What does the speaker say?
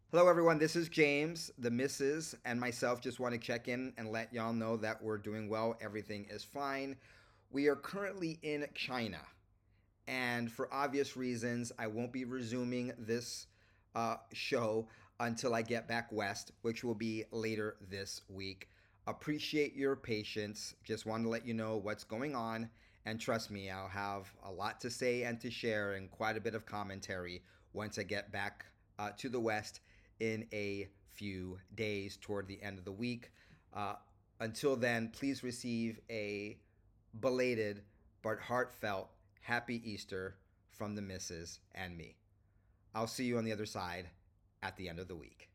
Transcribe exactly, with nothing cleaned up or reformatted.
Hello, everyone. This is James. The missus and myself just want to check in and let y'all know that we're doing well. Everything is fine. We are currently in China, and for obvious reasons, I won't be resuming this uh, show until I get back west, which will be later this week. Appreciate your patience. Just want to let you know what's going on. And trust me, I'll have a lot to say and to share and quite a bit of commentary once I get back uh, to the west in a few days toward the end of the week. Uh, until then, please receive a belated but heartfelt Happy Easter from the missus and me. I'll see you on the other side at the end of the week.